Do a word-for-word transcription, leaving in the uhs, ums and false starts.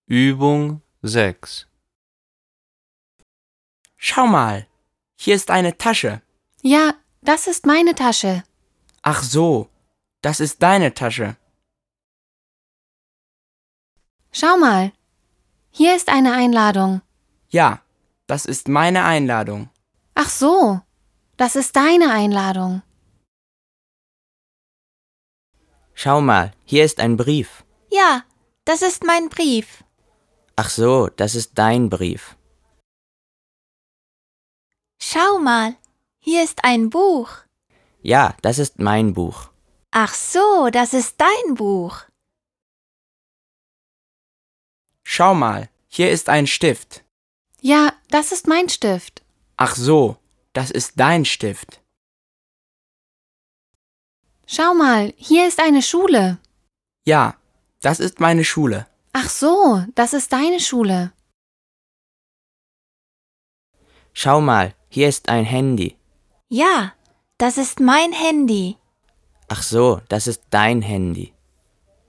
Übung sechs. Schau mal, hier ist eine Tasche. Ja, das ist meine Tasche. Ach so, das ist deine Tasche. Schau mal, hier ist eine Einladung. Ja, das ist meine Einladung. Ach so, das ist deine Einladung. Schau mal, hier ist ein Brief. Ja, das ist mein Brief. Ach so, das ist dein Brief. Schau mal, hier ist ein Buch. Ja, das ist mein Buch. Ach so, das ist dein Buch. Schau mal, hier ist ein Stift. Ja, das ist mein Stift. Ach so, das ist dein Stift. Schau mal, hier ist eine Schule. Ja, das ist meine Schule. Ach so, das ist deine Schule. Schau mal, hier ist ein Handy. Ja, das ist mein Handy. Ach so, das ist dein Handy.